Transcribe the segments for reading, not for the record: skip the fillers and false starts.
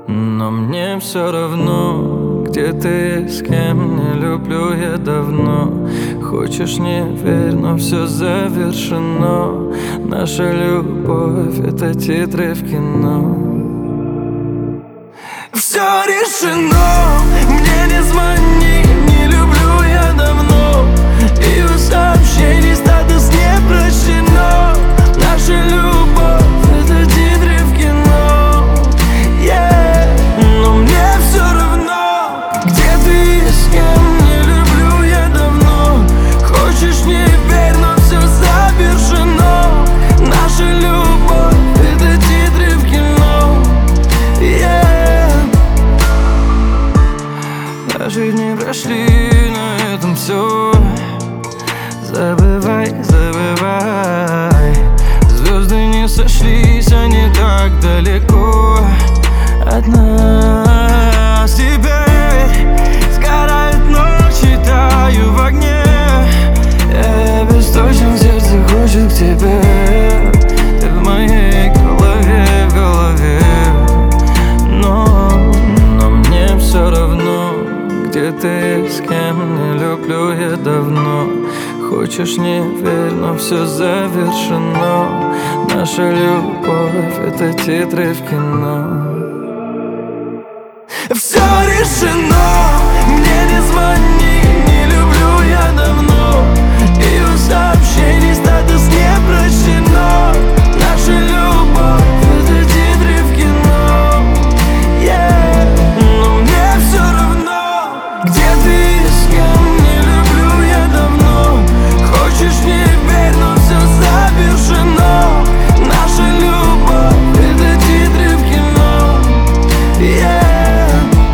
Но мне все равно, где ты, с кем, не люблю я давно. Хочешь, не верь, но все завершено. Наша любовь — это титры в кино. Все решено, мне не звони, не люблю я давно. И у сообщений статус не прощено. Наша любовь — это титры в кино, yeah. Но мне все равно, где ты и с кем, не люблю я давно. Хочешь, не верь, но все завершено. Наша любовь — это титры в кино, yeah. Наши дни прошли, на этом все. Забывай, забывай. Звезды не сошлись, они так далеко от нас. Теперь сгорают ночи, таю в огне. Я бесточен, сердце хочет к тебе. Ты в моей голове, в голове. Но мне все равно, где ты, с кем, не люблю я давно. Хочешь, не верь, но все завершено. Наша любовь — это титры в кино. Все решено, мне не звони, не люблю я давно. И у сообщений статус не прощено. Наша любовь — это титры в кино, yeah. Но мне все равно, где ты и с кем, не люблю я давно. Хочешь, не верь, но все завершено. Наша любовь — это титры в кино, yeah.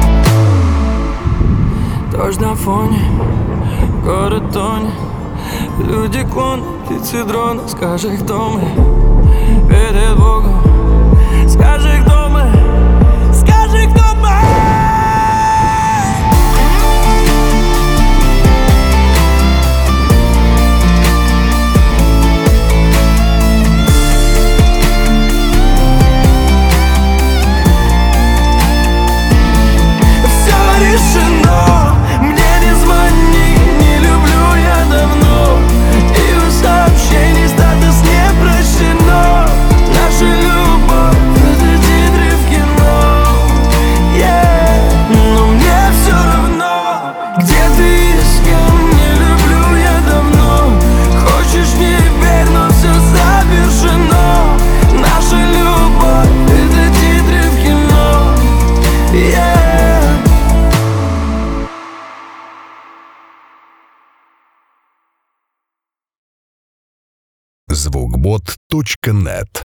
Дождь на фоне, город тонет. Люди клон, птицы дрона. Скажи, кто мы перед Богом. Скажи, кто мы. Скажи, кто мы. Решено, мне не звони, не люблю я давно. И у сообщений статус не прощено. Наша любовь — это титры в кино, yeah. Но мне все равно, где ты и с кем, не люблю я давно. Хочешь, не верь, но все завершено. Наша любовь — это титры в кино, yeah. Звукбот.нет